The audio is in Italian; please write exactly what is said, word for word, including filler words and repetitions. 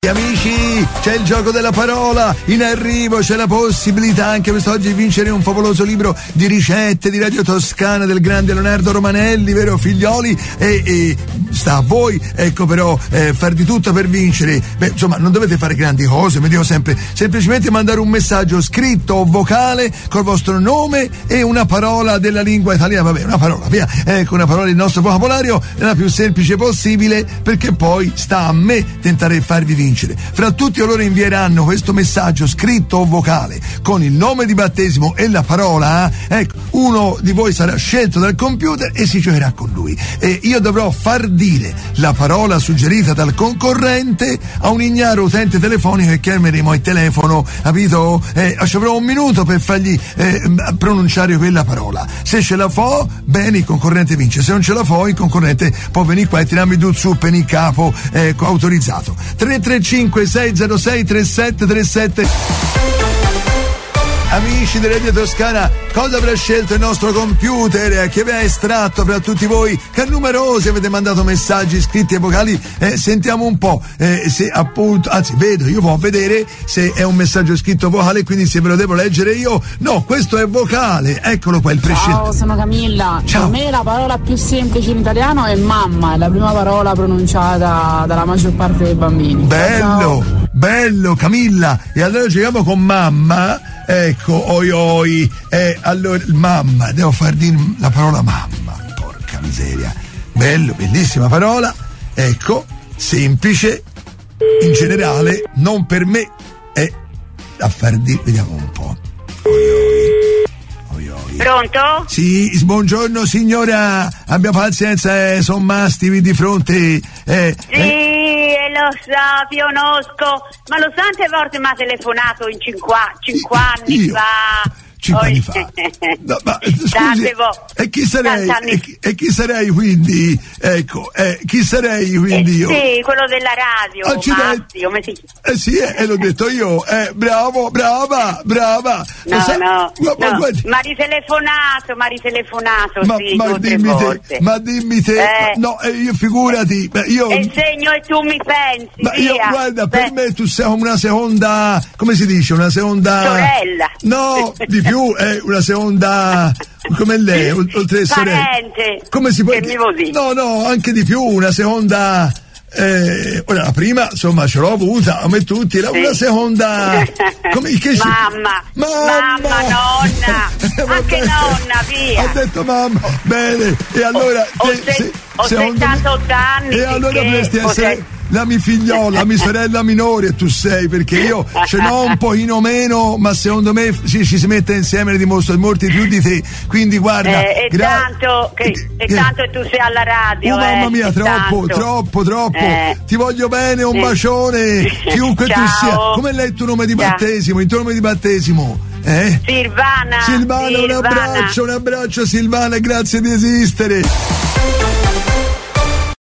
Amici, c'è il gioco della parola in arrivo, c'è la possibilità anche quest'oggi di vincere un favoloso libro di ricette di Radio Toscana del grande Leonardo Romanelli, vero figlioli? E, e sta a voi, ecco, però eh, far di tutto per vincere. Beh, insomma, non dovete fare grandi cose, mi dico sempre, semplicemente mandare un messaggio scritto o vocale col vostro nome e una parola della lingua italiana, vabbè, una parola, via, ecco, una parola del nostro vocabolario, la più semplice possibile, perché poi sta a me tentare di farvi vincere. Fra tutti loro invieranno questo messaggio scritto o vocale con il nome di battesimo e la parola, eh? Ecco, uno di voi sarà scelto dal computer e si giocherà con lui e io dovrò far dire la parola suggerita dal concorrente a un ignaro utente telefonico che chiameremo al telefono, capito? Eh, ci avrò un minuto per fargli eh, pronunciare quella parola. Se ce la fa, bene, il concorrente vince. Se non ce la fa, il concorrente può venire qua e tirarmi giù su per il capo, ecco, autorizzato. tre tre cinque sei zero sei tre sette tre sette. Amici di Radio Toscana, cosa avrà scelto il nostro computer che vi ha estratto fra tutti voi che numerosi avete mandato messaggi scritti e vocali? Eh, sentiamo un po' eh, se appunto, anzi vedo, io può vedere se è un messaggio scritto vocale, quindi se ve lo devo leggere io. No, questo è vocale, eccolo qua il prescelto. Ciao, sono Camilla. Ciao. Per me la parola più semplice in italiano è mamma, è la prima parola pronunciata dalla maggior parte dei bambini. Bello, Ciao. bello Camilla. E allora giochiamo con mamma. Ecco, oi oi, eh, allora, mamma, devo far dire la parola mamma, porca miseria, bello, bellissima parola, ecco, semplice, in generale, non per me, è da far dire, vediamo un po', oi oi, oi oi. Pronto? Sì, buongiorno signora, abbia pazienza, eh, sono masti di fronte, eh, Sì, eh. lo so, conosco, ma lo sante volte mi ha telefonato in cinque, cinque anni Io? fa. Cinque Oh, anni fa. No, ma scusi, Tante vo- e chi sarei? tanti anni- E chi, e chi sarei quindi? Ecco, eh, chi sarei quindi Eh, io? sì, quello della radio, Accidenti. Massi, come si Eh sì, eh, eh, l'ho detto io, eh, bravo, brava, brava. No, Lo sa- no, ma, ma no. guardi, mi ha ritelefonato, mi ha ritelefonato, ma, sì, ma due o tre dimmi te, volte. ma dimmi te, Eh. ma- no, eh, io figurati, beh, io... E il segno e tu mi pensi, Ma io, via. guarda, per Beh, me tu sei come una seconda, come si dice, una seconda... Sorella. No, di più, è una seconda, come lei, oltre a sorella. Parente. Come si può Che mi vuol dire? No, no, anche di più, una seconda... Eh, ora la prima insomma ce l'ho avuta come tutti, la, Sì. una seconda come, che ci- Mamma, mamma, nonna, anche nonna, via. ho detto mamma, bene, e allora Ho te- se- se- ho secondo me- settantotto anni, e allora perché dovresti essere potrei- la mia figliola, la mia sorella minore tu sei, perché io ce n'ho un pochino meno, ma secondo me sì, ci si mette insieme ne dimostro molti più di te, quindi guarda, Eh, e gra- tanto che, e che- tanto tu sei alla radio. Oh mamma eh, mia, e troppo, tanto. troppo, troppo. Eh. Ti voglio bene, un Sì. bacione. Chiunque tu Ciao. sia. Come lei il tuo nome di Ciao. battesimo? Il tuo nome di battesimo? Eh? Silvana. Silvana, un Silvana. abbraccio, un abbraccio Silvana, grazie di esistere.